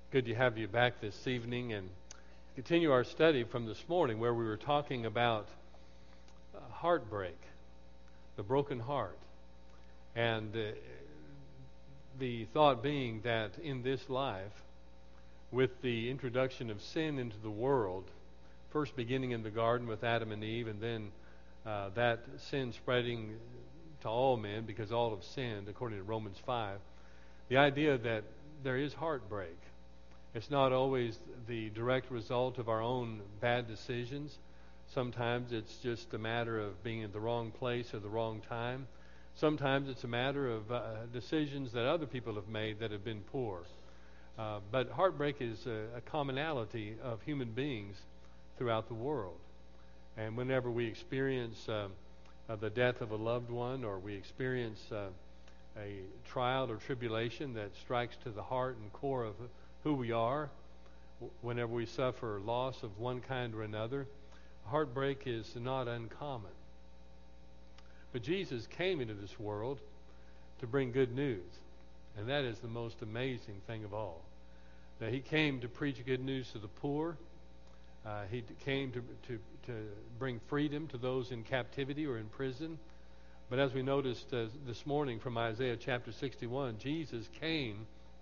Good to have you back this evening and continue our study from this morning where we were talking about heartbreak, the broken heart. And the thought being that in this life, with the introduction of sin into the world, first beginning in the garden with Adam and Eve, and then that sin spreading to all men because all have sinned, according to Romans 5, the idea that there is heartbreak. It's not always the direct result of our own bad decisions. Sometimes it's just a matter of being in the wrong place at the wrong time. Sometimes it's a matter of decisions that other people have made that have been poor. But heartbreak is a commonality of human beings throughout the world. And whenever we experience the death of a loved one, or we experience a trial or tribulation that strikes to the heart and core of who we are, whenever we suffer loss of one kind or another, heartbreak is not uncommon. But Jesus came into this world to bring good news, and that is the most amazing thing of all. That he came to preach good news to the poor. He came to bring freedom to those in captivity or in prison. But as we noticed this morning from Isaiah chapter 61, Jesus came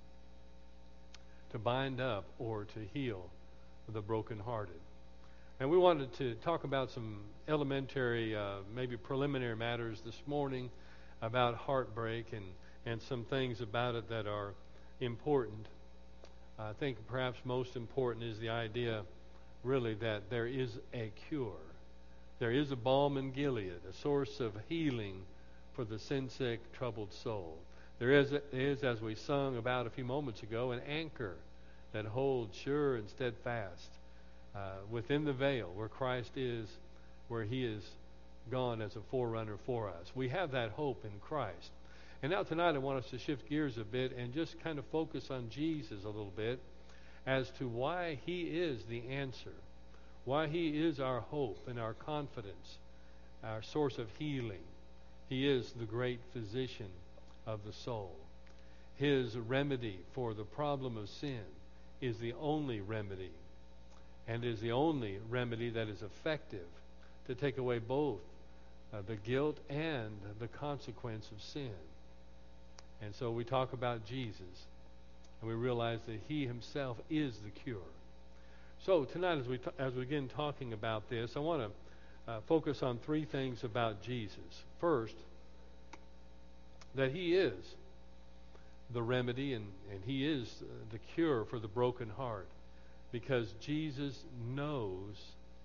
to bind up or to heal the brokenhearted. And we wanted to talk about some elementary, maybe preliminary matters this morning about heartbreak and some things about it that are important. I think perhaps most important is the idea, really, that there is a cure. There is a balm in Gilead, a source of healing for the sin-sick, troubled soul. There is, as we sung about a few moments ago, an anchor that holds sure and steadfast within the veil where Christ is, where he is gone as a forerunner for us. We have that hope in Christ. And now tonight I want us to shift gears a bit and just kind of focus on Jesus a little bit as to why he is the answer, why he is our hope and our confidence, our source of healing. He is the great physician of the soul. His remedy for the problem of sin is the only remedy, and is the only remedy that is effective to take away both the guilt and the consequence of sin. And so we talk about Jesus, and we realize that he himself is the cure. So tonight, as we begin talking about this, I want to focus on three things about Jesus. First, that he is the remedy and he is the cure for the broken heart, because Jesus knows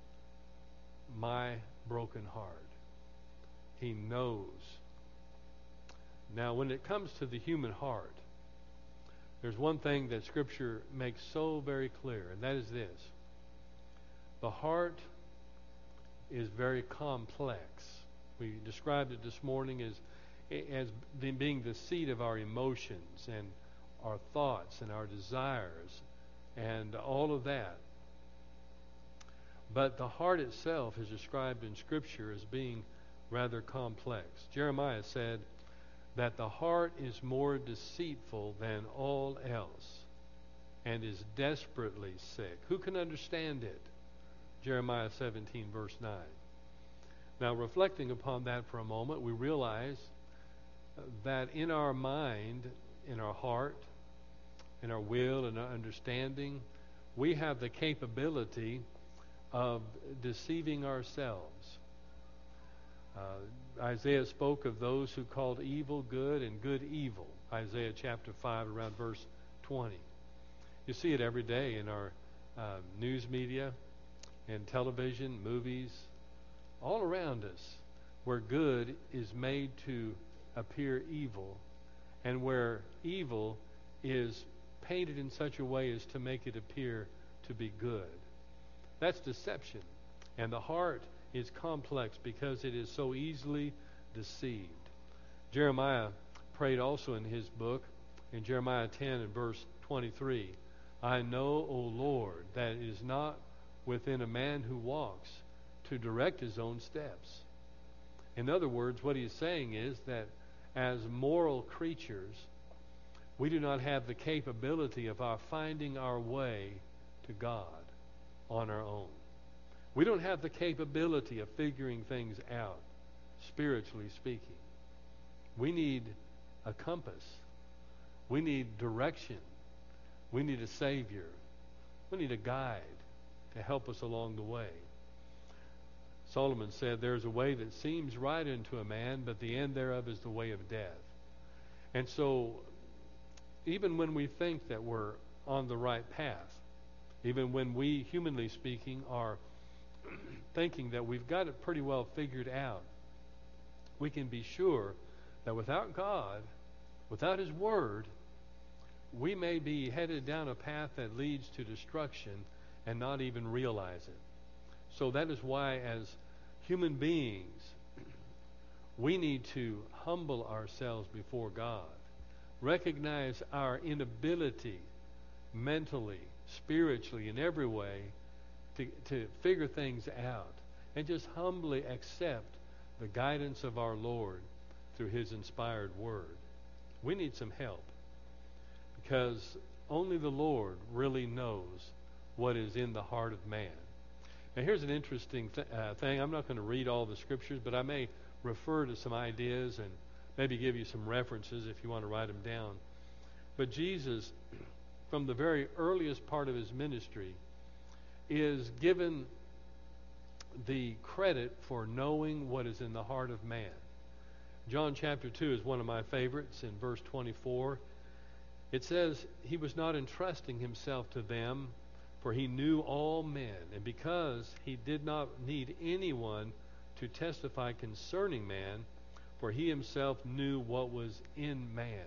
my broken heart. He knows. Now, when it comes to the human heart, there's one thing that Scripture makes so very clear, and that is this. The heart is very complex. We described it this morning as being the seat of our emotions and our thoughts and our desires and all of that. But the heart itself is described in Scripture as being rather complex. Jeremiah said that the heart is more deceitful than all else and is desperately sick. Who can understand it? Jeremiah 17, verse 9. Now, reflecting upon that for a moment, we realize that in our mind, in our heart, in our will and our understanding, we have the capability of deceiving ourselves. Isaiah spoke of those who called evil good and good evil. Isaiah chapter 5, around verse 20. You see it every day in our news media, in television, movies, all around us, where good is made to appear evil, and where evil is painted in such a way as to make it appear to be good. That's deception. And the heart is complex because it is so easily deceived. Jeremiah prayed also in his book, in Jeremiah 10 and verse 23, I know, O Lord, that it is not within a man who walks to direct his own steps. In other words, what he's saying is that as moral creatures, we do not have the capability of our finding our way to God on our own. We don't have the capability of figuring things out, spiritually speaking. We need a compass. We need direction. We need a Savior. We need a guide to help us along the way. Solomon said, "There's a way that seems right unto a man, but the end thereof is the way of death." And so, even when we think that we're on the right path, even when we, humanly speaking, are thinking that we've got it pretty well figured out, we can be sure that without God, without His Word, we may be headed down a path that leads to destruction and not even realize it. So that is why, as human beings, we need to humble ourselves before God, recognize our inability mentally, spiritually, in every way to figure things out, and just humbly accept the guidance of our Lord through His inspired Word. We need some help, because only the Lord really knows what is in the heart of man. Now here's an interesting thing. I'm not going to read all the scriptures, but I may refer to some ideas and maybe give you some references if you want to write them down. But Jesus, from the very earliest part of His ministry, is given the credit for knowing what is in the heart of man. John chapter 2 is one of my favorites. In verse 24, it says, "He was not entrusting Himself to them, for He knew all men, and because He did not need anyone to testify concerning man, for He Himself knew what was in man."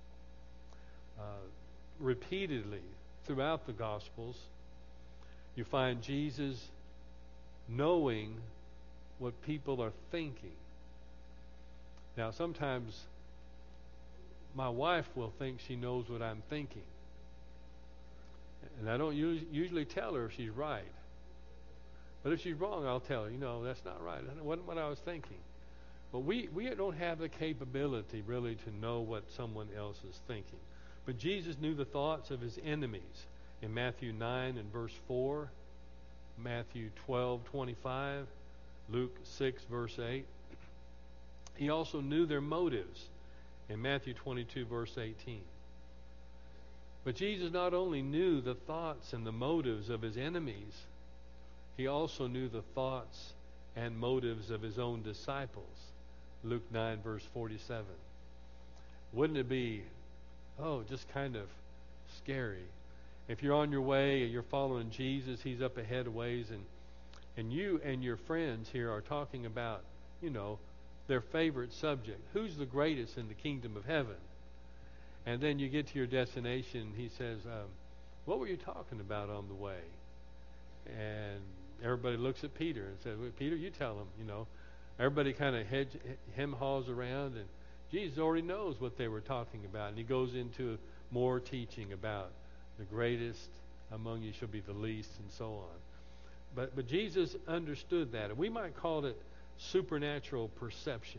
Repeatedly throughout the Gospels, you find Jesus knowing what people are thinking. Now, sometimes my wife will think she knows what I'm thinking, and I don't usually tell her if she's right. But if she's wrong, I'll tell her, that's not right. That wasn't what I was thinking. But we don't have the capability really to know what someone else is thinking. But Jesus knew the thoughts of His enemies in Matthew 9 and verse 4, Matthew 12:25, Luke 6 verse 8. He also knew their motives in Matthew 22 verse 18. But Jesus not only knew the thoughts and the motives of His enemies, He also knew the thoughts and motives of His own disciples. Luke 9 verse 47. Wouldn't it be, just kind of scary if you're on your way and you're following Jesus, He's up ahead a ways, and you and your friends here are talking about, their favorite subject. Who's the greatest in the kingdom of heaven? And then you get to your destination, He says, "What were you talking about on the way?" And everybody looks at Peter and says, "Well, Peter, you tell him." Everybody kind of hem-haws around, and Jesus already knows what they were talking about. And He goes into more teaching about the greatest among you shall be the least, and so on. But Jesus understood that. And we might call it supernatural perception.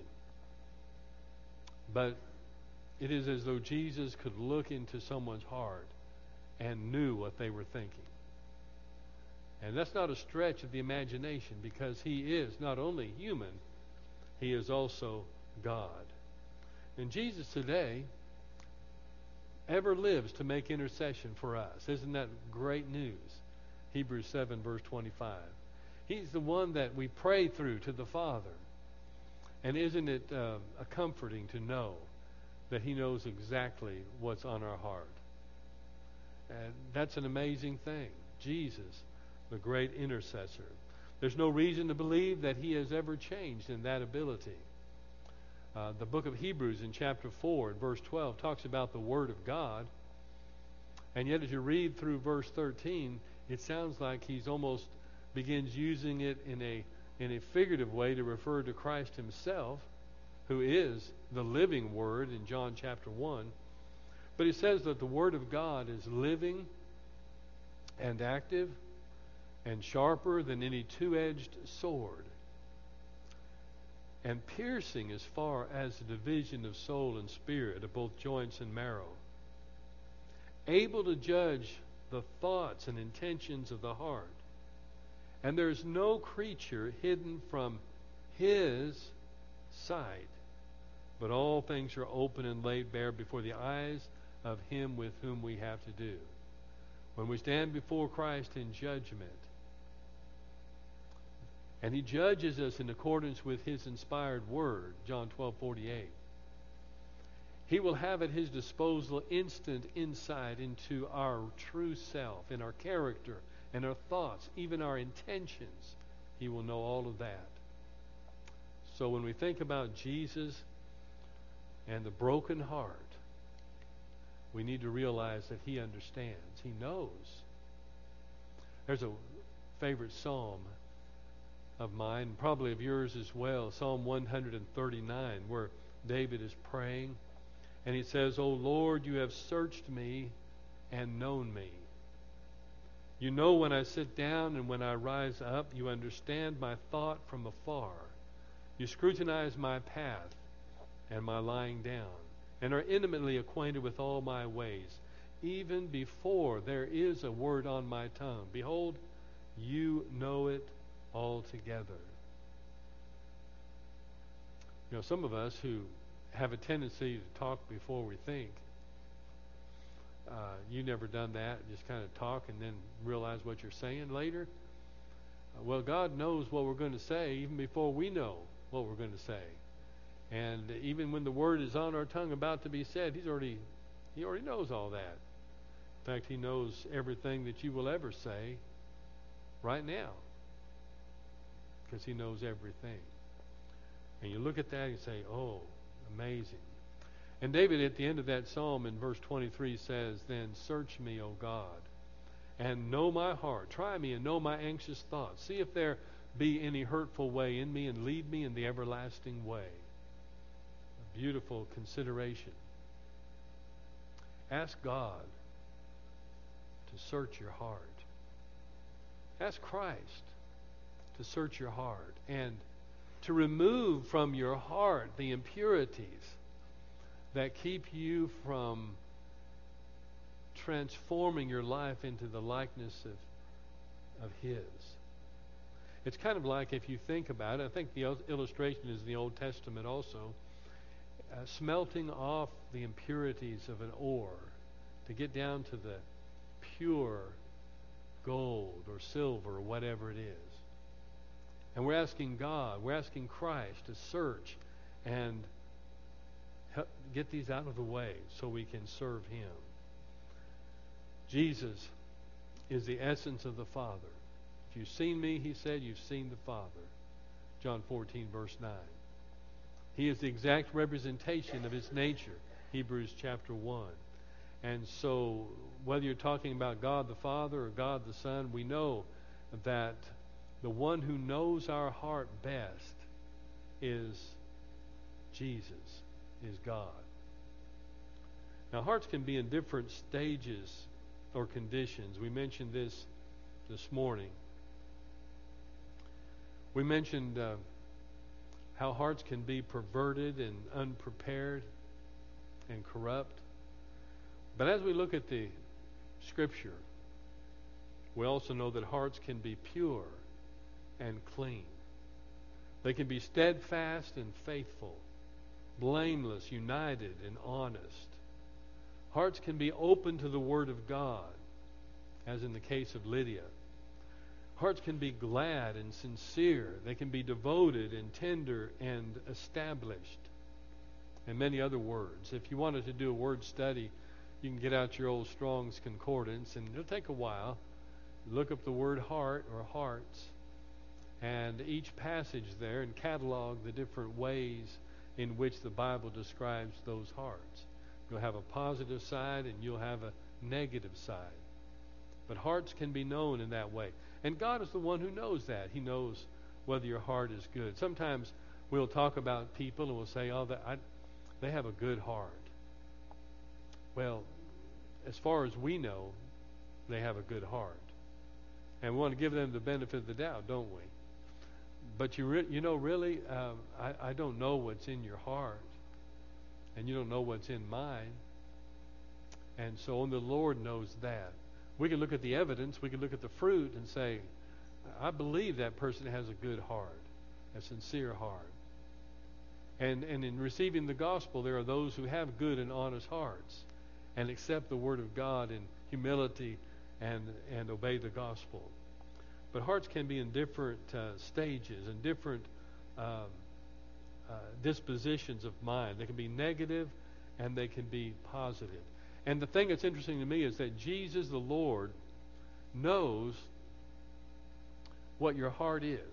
But it is as though Jesus could look into someone's heart and knew what they were thinking. And that's not a stretch of the imagination, because He is not only human, He is also God. And Jesus today ever lives to make intercession for us. Isn't that great news? Hebrews 7 verse 25. He's the one that we pray through to the Father. And isn't it comforting to know that He knows exactly what's on our heart? And that's an amazing thing. Jesus, the great intercessor. There's no reason to believe that He has ever changed in that ability. The book of Hebrews in chapter 4 and verse 12 talks about the Word of God. And yet as you read through verse 13, it sounds like He's almost begins using it in a figurative way to refer to Christ Himself, who is the living Word in John chapter 1. But He says that the Word of God is living and active and sharper than any two-edged sword, and piercing as far as the division of soul and spirit, of both joints and marrow, able to judge the thoughts and intentions of the heart. And there's no creature hidden from His sight, but all things are open and laid bare before the eyes of Him with whom we have to do. When we stand before Christ in judgment, and He judges us in accordance with His inspired word, John 12:48, He will have at His disposal instant insight into our true self, in our character, and our thoughts, even our intentions. He will know all of that. So when we think about Jesus and the broken heart, we need to realize that He understands. He knows. There's a favorite psalm of mine, probably of yours as well, Psalm 139, where David is praying, and he says, "O Lord, you have searched me and known me. You know when I sit down and when I rise up. You understand my thought from afar. You scrutinize my path and my lying down, and are intimately acquainted with all my ways. Even before there is a word on my tongue, behold, you know it altogether." You know, some of us who have a tendency to talk before we think, you never done that, just kind of talk and then realize what you're saying later. Well, God knows what we're going to say even before we know what we're going to say. And even when the word is on our tongue about to be said, He already knows all that. In fact, He knows everything that you will ever say right now, because He knows everything. And you look at that and you say, oh, amazing. And David, at the end of that psalm in verse 23, says, "Then search me, O God, and know my heart. Try me and know my anxious thoughts. See if there be any hurtful way in me, and lead me in the everlasting way." A beautiful consideration. Ask God to search your heart. Ask Christ to search your heart and to remove from your heart the impurities that keep you from transforming your life into the likeness of His. It's kind of like, if you think about it, I think the illustration is in the Old Testament also, smelting off the impurities of an ore to get down to the pure gold or silver or whatever it is. And we're asking God, we're asking Christ to search and get these out of the way so we can serve Him. Jesus is the essence of the Father. If you've seen me, He said, you've seen the Father. John 14, verse 9. He is the exact representation of His nature. Hebrews chapter 1. And so, whether you're talking about God the Father or God the Son, we know that the one who knows our heart best is Jesus, is God. Now, hearts can be in different stages or conditions. We mentioned this morning. We mentioned how hearts can be perverted and unprepared and corrupt. But as we look at the Scripture, we also know that hearts can be pure and clean. They can be steadfast and faithful, blameless, united, and honest. Hearts can be open to the Word of God, as in the case of Lydia. Hearts can be glad and sincere. They can be devoted and tender and established, and many other words. If you wanted to do a word study, you can get out your old Strong's Concordance, and it'll take a while. Look up the word heart or hearts, and each passage there, and catalog the different ways in which the Bible describes those hearts. You'll have a positive side and you'll have a negative side. But hearts can be known in that way. And God is the one who knows that. He knows whether your heart is good. Sometimes we'll talk about people and we'll say, oh, they have a good heart. Well, as far as we know, they have a good heart. And we want to give them the benefit of the doubt, don't we? But really, I don't know what's in your heart. And you don't know what's in mine. And so only the Lord knows that. We can look at the evidence, we can look at the fruit and say, I believe that person has a good heart, a sincere heart. And in receiving the gospel, there are those who have good and honest hearts and accept the word of God in humility and obey the gospel. But hearts can be in different stages and different dispositions of mind. They can be negative and they can be positive. And the thing that's interesting to me is that Jesus the Lord knows what your heart is.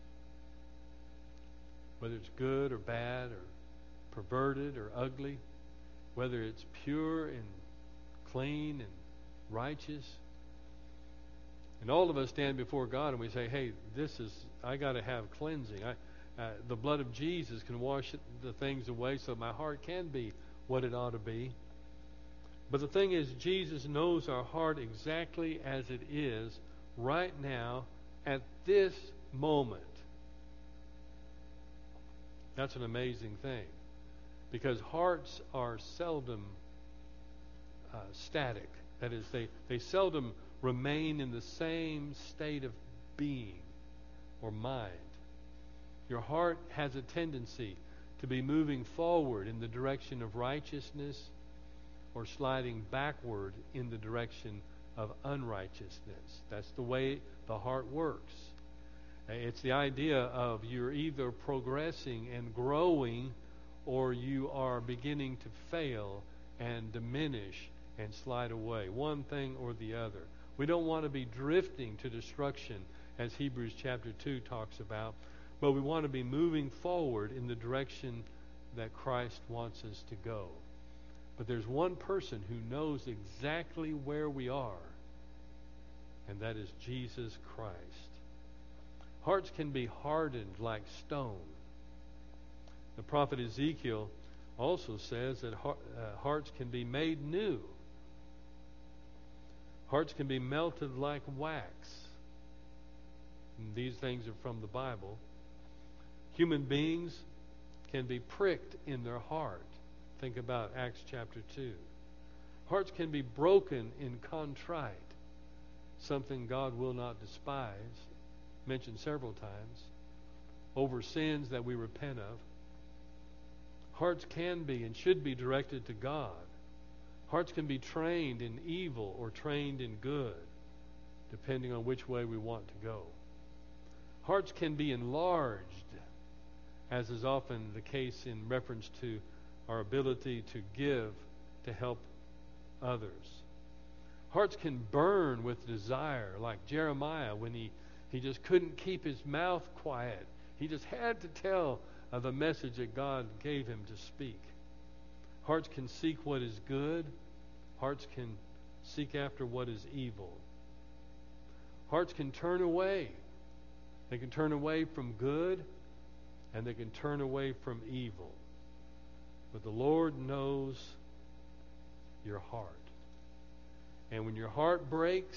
Whether it's good or bad or perverted or ugly, whether it's pure and clean and righteous. And all of us stand before God and we say, hey, I got to have cleansing. The blood of Jesus can wash the things away so my heart can be what it ought to be. But the thing is, Jesus knows our heart exactly as it is right now at this moment. That's an amazing thing, because hearts are seldom static. That is, they seldom remain in the same state of being or mind. Your heart has a tendency to be moving forward in the direction of righteousness or sliding backward in the direction of unrighteousness. That's the way the heart works. It's the idea of you're either progressing and growing, or you are beginning to fail and diminish and slide away. One thing or the other. We don't want to be drifting to destruction, as Hebrews chapter 2 talks about, but we want to be moving forward in the direction that Christ wants us to go. But there's one person who knows exactly where we are, and that is Jesus Christ. Hearts can be hardened like stone. The prophet Ezekiel also says that hearts can be made new. Hearts can be melted like wax. And these things are from the Bible. Human beings can be pricked in their heart. Think about Acts chapter 2. Hearts can be broken in contrite, something God will not despise, mentioned several times, over sins that we repent of. Hearts can be and should be directed to God. Hearts can be trained in evil or trained in good, depending on which way we want to go. Hearts can be enlarged, as is often the case in reference to our ability to give, to help others. Hearts can burn with desire, like Jeremiah when he just couldn't keep his mouth quiet. He just had to tell of the message that God gave him to speak. Hearts can seek what is good. Hearts can seek after what is evil. Hearts can turn away. They can turn away from good, and they can turn away from evil. But the Lord knows your heart. And when your heart breaks,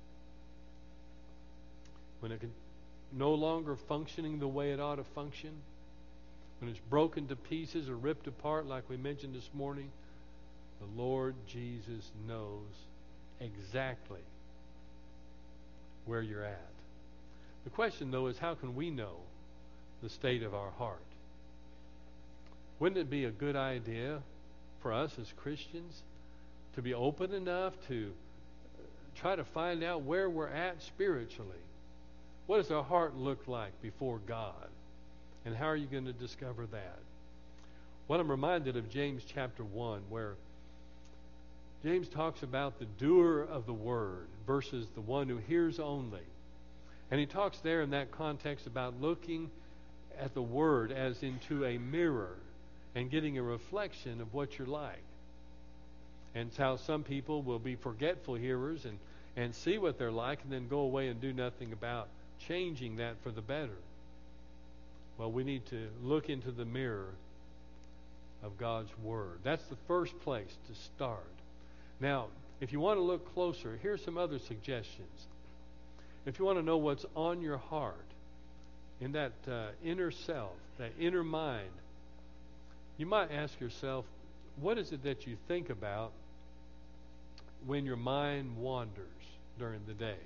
when it can no longer functioning the way it ought to function, when it's broken to pieces or ripped apart like we mentioned this morning, the Lord Jesus knows exactly where you're at. The question, though, is how can we know the state of our heart? Wouldn't it be a good idea for us as Christians to be open enough to try to find out where we're at spiritually? What does our heart look like before God? And how are you going to discover that? Well, I'm reminded of James chapter 1, where James talks about the doer of the word versus the one who hears only. And he talks there in that context about looking at the word as into a mirror and getting a reflection of what you're like. And it's how some people will be forgetful hearers and see what they're like and then go away and do nothing about changing that for the better. Well, we need to look into the mirror of God's Word. That's the first place to start. Now, if you want to look closer, here's some other suggestions. If you want to know what's on your heart, in that inner self, that inner mind, you might ask yourself, what is it that you think about when your mind wanders during the day.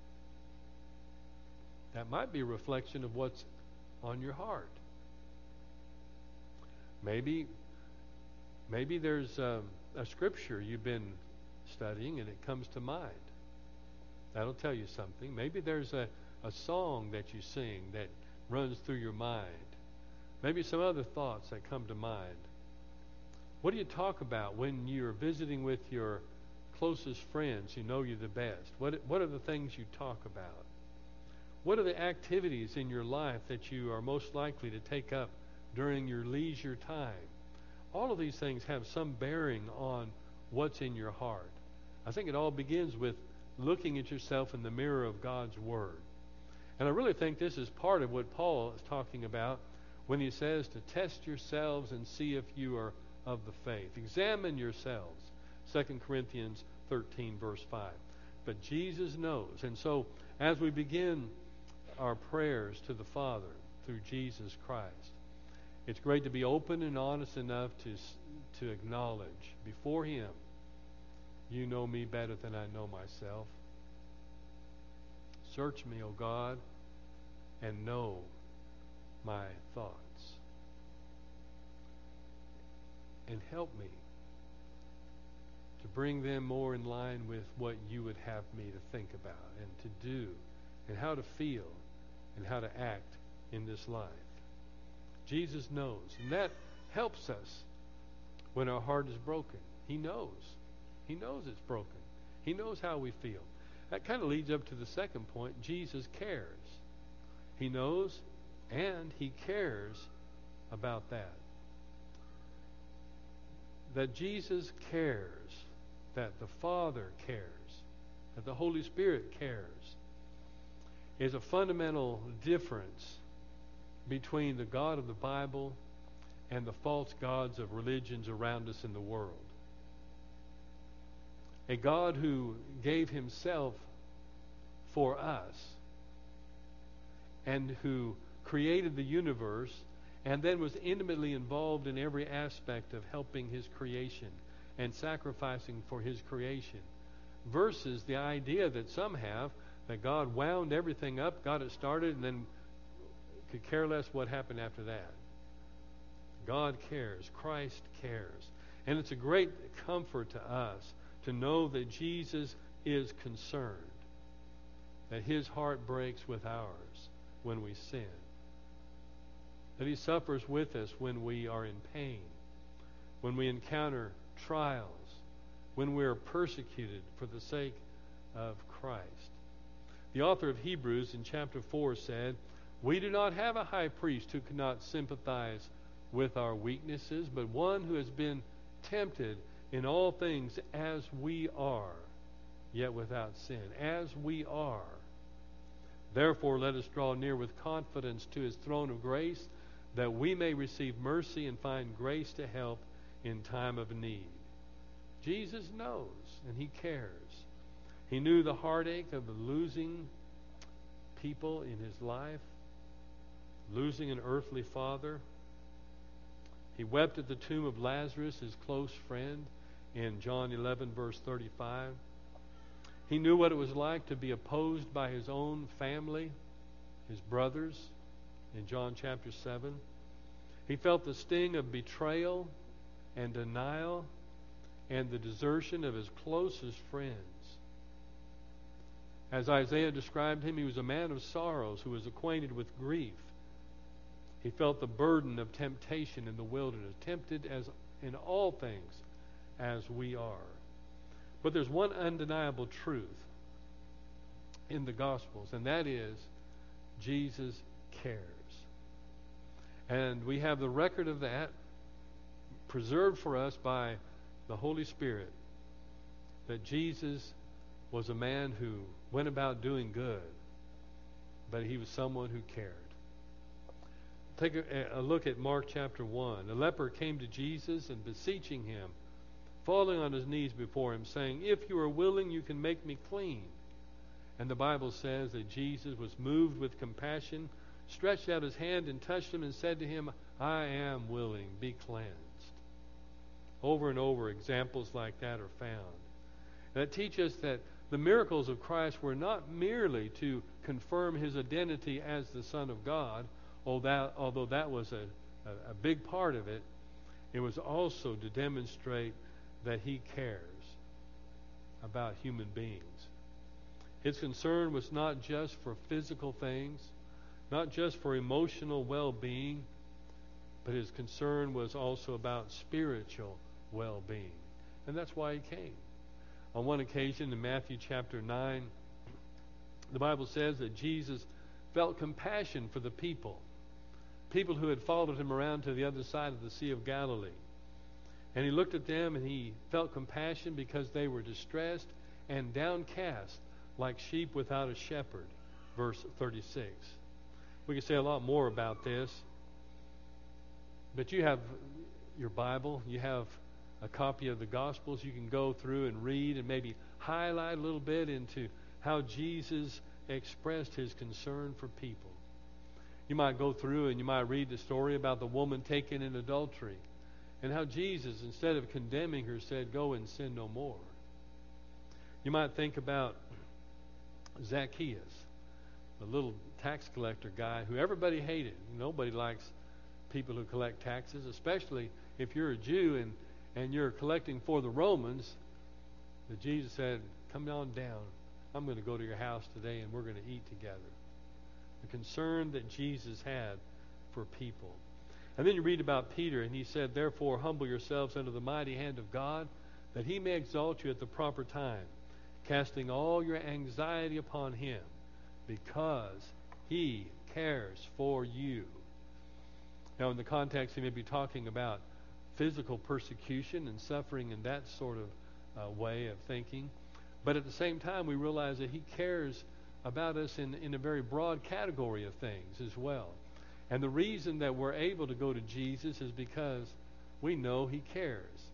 That might be a reflection of what's on your heart. Maybe there's a scripture you've been studying and it comes to mind. That'll tell you something. Maybe there's a song that you sing that runs through your mind. Maybe some other thoughts that come to mind. What do you talk about when you're visiting with your closest friends who know you the best? What are the things you talk about? What are the activities in your life that you are most likely to take up during your leisure time? All of these things have some bearing on what's in your heart. I think it all begins with looking at yourself in the mirror of God's Word. And I really think this is part of what Paul is talking about when he says to test yourselves and see if you are of the faith. Examine yourselves. 2 Corinthians 13, verse 5. But Jesus knows. And so as we begin our prayers to the Father through Jesus Christ, it's great to be open and honest enough to acknowledge before Him, you know me better than I know myself. Search me, O God, and know my thoughts. And help me to bring them more in line with what you would have me to think about and to do and how to feel and how to act in this life. Jesus knows, and that helps us when our heart is broken. He knows. He knows it's broken. He knows how we feel. That kind of leads up to the second point. Jesus cares. He knows and He cares about that. That Jesus cares, that the Father cares, that the Holy Spirit cares, is a fundamental difference between the God of the Bible and the false gods of religions around us in the world. A God who gave Himself for us and who created the universe and then was intimately involved in every aspect of helping His creation and sacrificing for His creation, versus the idea that some have that God wound everything up, got it started, and then could care less what happened after that. God cares. Christ cares. And it's a great comfort to us to know that Jesus is concerned, that His heart breaks with ours when we sin, that He suffers with us when we are in pain, when we encounter trials, when we are persecuted for the sake of Christ. The author of Hebrews in chapter 4 said, "We do not have a high priest who cannot sympathize with our weaknesses, but one who has been tempted in all things as we are, yet without sin." As we are. Therefore, let us draw near with confidence to His throne of grace, that we may receive mercy and find grace to help in time of need. Jesus knows and He cares. He knew the heartache of losing people in His life, losing an earthly father. He wept at the tomb of Lazarus, His close friend, in John 11, verse 35. He knew what it was like to be opposed by His own family, His brothers, in John chapter 7. He felt the sting of betrayal and denial and the desertion of His closest friends. As Isaiah described Him, He was a man of sorrows who was acquainted with grief. He felt the burden of temptation in the wilderness, tempted as in all things as we are. But there's one undeniable truth in the Gospels, and that is Jesus cares. And we have the record of that preserved for us by the Holy Spirit, that Jesus was a man who went about doing good, but He was someone who cared. Take a look at Mark chapter 1. A leper came to Jesus and beseeching Him, falling on his knees before Him, saying, "If you are willing, you can make me clean." And the Bible says that Jesus was moved with compassion, stretched out His hand and touched him and said to him, "I am willing, be cleansed." Over and over, examples like that are found. That teach us that the miracles of Christ were not merely to confirm his identity as the Son of God, although that was a big part of it. It was also to demonstrate that he cares about human beings. His concern was not just for physical things, not just for emotional well-being, but his concern was also about spiritual well-being. And that's why he came. On one occasion in Matthew chapter 9, the Bible says that Jesus felt compassion for the people who had followed him around to the other side of the Sea of Galilee. And he looked at them and he felt compassion because they were distressed and downcast like sheep without a shepherd. Verse 36. We can say a lot more about this, but you have your Bible, you have a copy of the Gospels. You can go through and read and maybe highlight a little bit into how Jesus expressed his concern for people. You might go through and you might read the story about the woman taken in adultery and how Jesus, instead of condemning her, said, "Go and sin no more." You might think about Zacchaeus, the little tax collector guy who everybody hated. Nobody likes people who collect taxes, especially if you're a Jew and you're collecting for the Romans. But Jesus said, "Come on down. I'm going to go to your house today and we're going to eat together." The concern that Jesus had for people. And then you read about Peter, and he said, "Therefore humble yourselves under the mighty hand of God, that he may exalt you at the proper time, casting all your anxiety upon him, because he cares for you." Now, in the context, he may be talking about physical persecution and suffering in that sort of way of thinking. But at the same time, we realize that he cares about us in a very broad category of things as well. And the reason that we're able to go to Jesus is because we know he cares.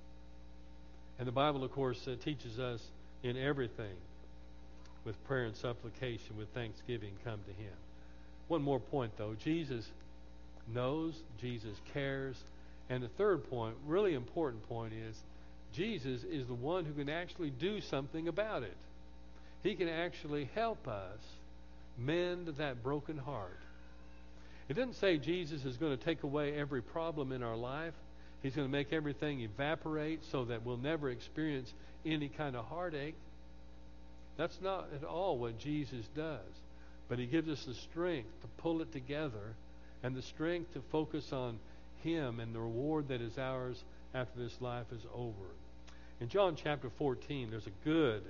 And the Bible, of course, teaches us in everything, with prayer and supplication, with thanksgiving, come to him. One more point, though. Jesus knows, Jesus cares. And the third point, really important point, is Jesus is the one who can actually do something about it. He can actually help us mend that broken heart. It doesn't say Jesus is going to take away every problem in our life. He's going to make everything evaporate so that we'll never experience any kind of heartache. That's not at all what Jesus does. But he gives us the strength to pull it together and the strength to focus on him and the reward that is ours after this life is over. In John chapter 14, there's a good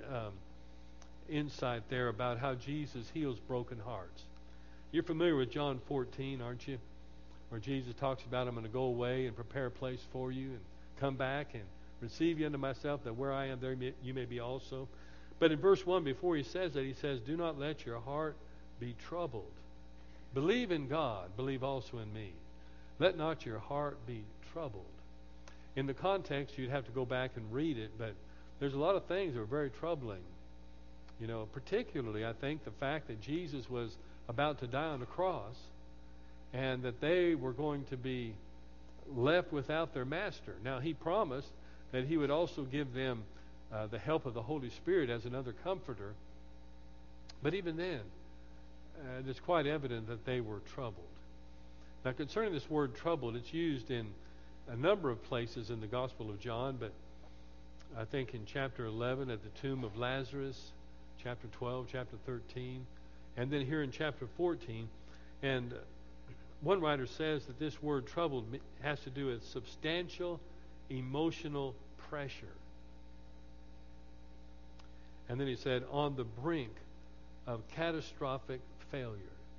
insight there about how Jesus heals broken hearts. You're familiar with John 14, aren't you? Where Jesus talks about, "I'm going to go away and prepare a place for you and come back and receive you unto myself, that where I am, there you may be also." But in verse 1, before he says that, he says, "Do not let your heart be troubled. Believe in God, believe also in me. Let not your heart be troubled." In the context, you'd have to go back and read it, but there's a lot of things that are very troubling. You know, particularly, I think, the fact that Jesus was about to die on the cross and that they were going to be left without their master. Now, he promised that he would also give them the help of the Holy Spirit as another comforter. But even then, it's quite evident that they were troubled. Now, concerning this word troubled, it's used in a number of places in the Gospel of John, but I think in chapter 11 at the tomb of Lazarus, chapter 12, chapter 13, and then here in chapter 14. And one writer says that this word troubled has to do with substantial emotional pressure. And then he said, on the brink of catastrophic failure.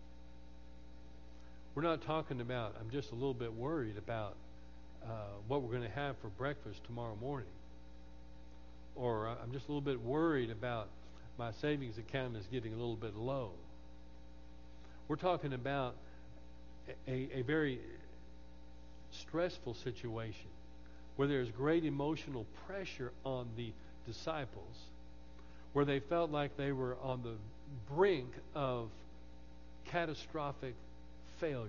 We're not talking about, I'm just a little bit worried about what we're going to have for breakfast tomorrow morning. Or I'm just a little bit worried about my savings account is getting a little bit low. We're talking about a very stressful situation where there's great emotional pressure on the disciples, where they felt like they were on the brink of catastrophic failure.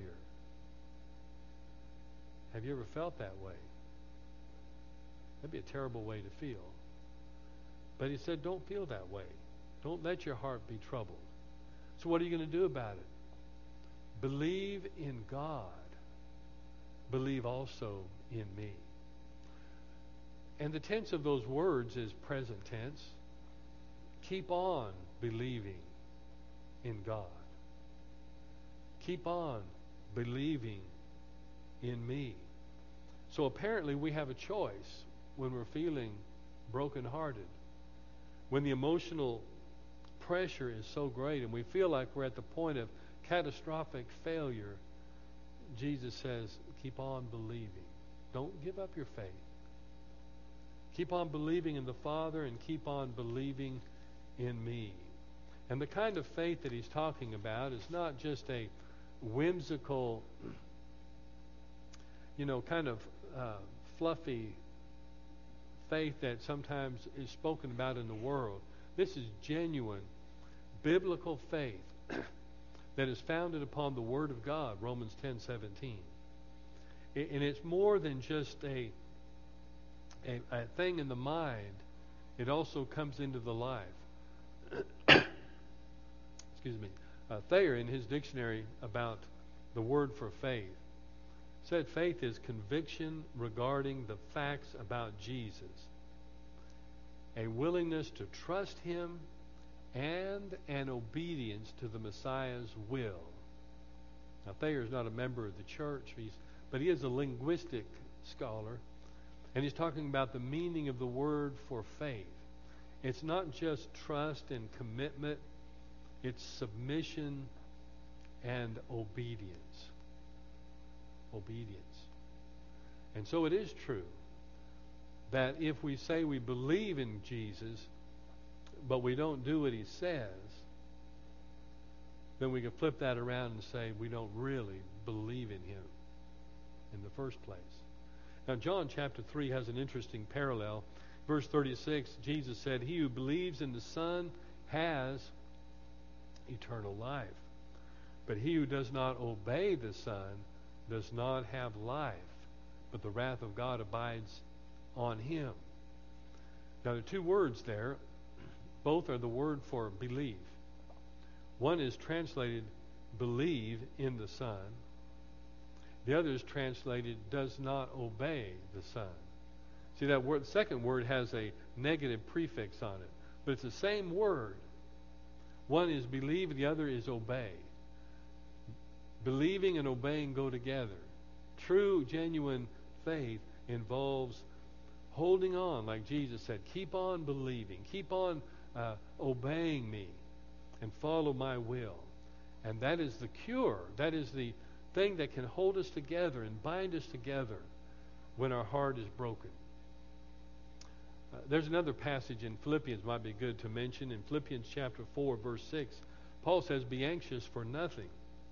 Have you ever felt that way? That'd be a terrible way to feel. But he said, don't feel that way. Don't let your heart be troubled. So what are you going to do about it? Believe in God. Believe also in me. And the tense of those words is present tense. Keep on believing in God. Keep on believing in me. So apparently we have a choice when we're feeling brokenhearted. When the emotional pressure is so great and we feel like we're at the point of catastrophic failure, Jesus says, keep on believing. Don't give up your faith. Keep on believing in the Father and keep on believing in me. And the kind of faith that he's talking about is not just a whimsical, kind of fluffy faith that sometimes is spoken about in the world. This is genuine biblical faith that is founded upon the Word of God, Romans 10:17. And it's more than just a thing in the mind. It also comes into the life. Excuse me. Thayer, in his dictionary about the word for faith, said faith is conviction regarding the facts about Jesus, a willingness to trust him, and an obedience to the Messiah's will. Now, Thayer is not a member of the church, but he is a linguistic scholar, and he's talking about the meaning of the word for faith. It's not just trust and commitment, it's submission and obedience. Obedience. And so it is true that if we say we believe in Jesus, but we don't do what he says, then we can flip that around and say we don't really believe in him in the first place. Now, John chapter 3 has an interesting parallel. Verse 36, Jesus said, he who believes in the Son has eternal life. But he who does not obey the Son does not have life, but the wrath of God abides on him. Now, there are two words there. Both are the word for believe. One is translated believe in the Son. The other is translated does not obey the Son. See, that word, the second word has a negative prefix on it, but it's the same word. One is believe, the other is obey. Believing and obeying go together. True, genuine faith involves holding on, like Jesus said, keep on believing, keep on obeying me, and follow my will. And that is the cure. That is the thing that can hold us together and bind us together when our heart is broken. There's another passage in Philippians might be good to mention. In Philippians chapter 4, verse 6, Paul says, be anxious for nothing.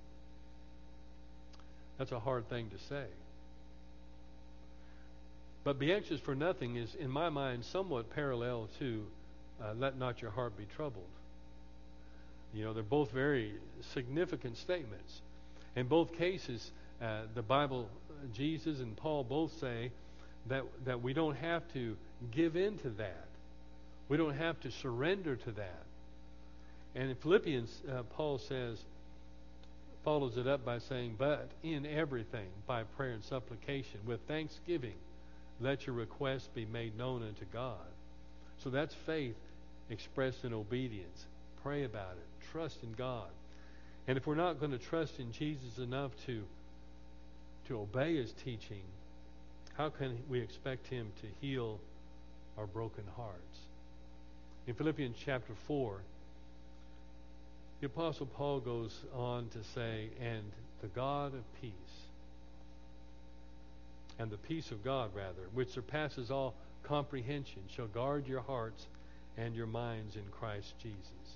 That's a hard thing to say. But be anxious for nothing is, in my mind, somewhat parallel to let not your heart be troubled. They're both very significant statements. In both cases, the Bible, Jesus and Paul both say that we don't have to give in to that. We don't have to surrender to that. And in Philippians, Paul follows it up by saying, but in everything, by prayer and supplication, with thanksgiving, let your requests be made known unto God. So that's faith expressed in obedience. Pray about it. Trust in God. And if we're not going to trust in Jesus enough to obey his teaching, how can we expect him to heal our broken hearts? In Philippians chapter 4, the Apostle Paul goes on to say, and the God of peace, and the peace of God, rather, which surpasses all comprehension, shall guard your hearts and your minds in Christ Jesus.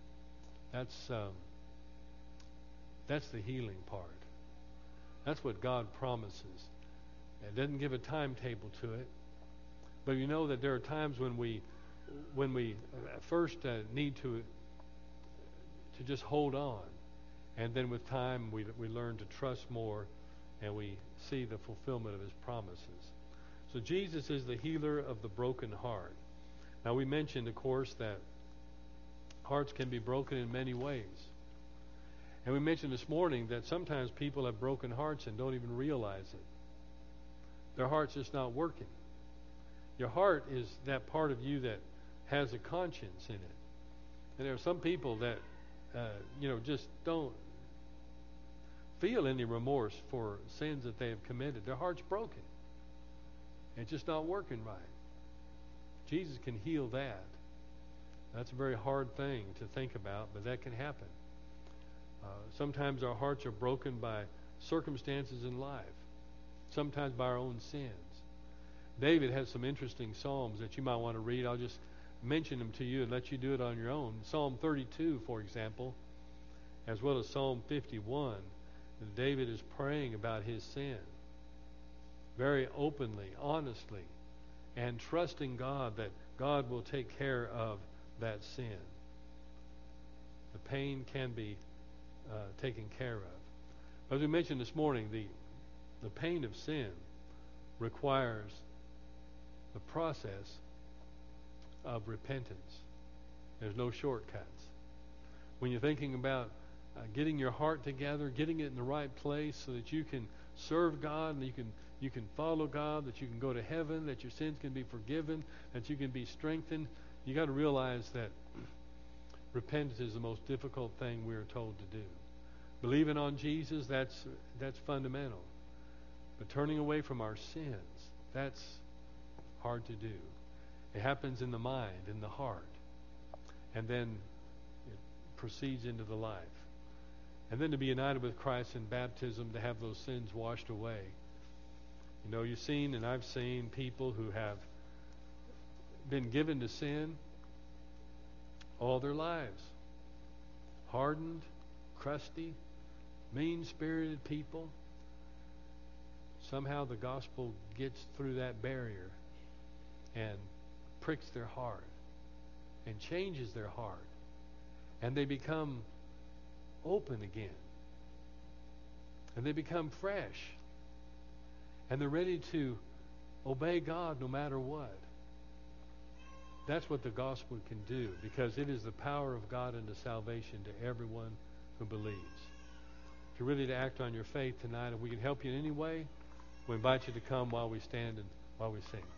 That's the healing part. That's what God promises. It doesn't give a timetable to it, but you know that there are times when we first need to just hold on, and then with time we learn to trust more, and we see the fulfillment of his promises. So Jesus is the healer of the broken heart. Now, we mentioned, of course, that hearts can be broken in many ways. And we mentioned this morning that sometimes people have broken hearts and don't even realize it. Their heart's just not working. Your heart is that part of you that has a conscience in it. And there are some people that, just don't feel any remorse for sins that they have committed. Their heart's broken. It's just not working right. Jesus can heal that. That's a very hard thing to think about, but that can happen. Sometimes our hearts are broken by circumstances in life, sometimes by our own sins. David has some interesting psalms that you might want to read. I'll just mention them to you and let you do it on your own. Psalm 32, for example, as well as Psalm 51. David is praying about his sin very openly, honestly, and trusting God that God will take care of that sin. The pain can be taken care of. As we mentioned this morning, the pain of sin requires the process of repentance. There's no shortcuts. When you're thinking about getting your heart together, getting it in the right place so that you can serve God and you can follow God, that you can go to heaven, that your sins can be forgiven, that you can be strengthened, you got to realize that repentance is the most difficult thing we are told to do. Believing on Jesus, that's fundamental. But turning away from our sins, that's hard to do. It happens in the mind, in the heart. And then it proceeds into the life. And then to be united with Christ in baptism, to have those sins washed away. You know, you've seen and I've seen people who have been given to sin all their lives. Hardened, crusty, mean-spirited people. Somehow the gospel gets through that barrier and pricks their heart and changes their heart. And they become open again. And they become fresh. And they're ready to obey God no matter what. That's what the gospel can do, because it is the power of God unto salvation to everyone who believes. If you're ready to act on your faith tonight, if we can help you in any way, we invite you to come while we stand and while we sing.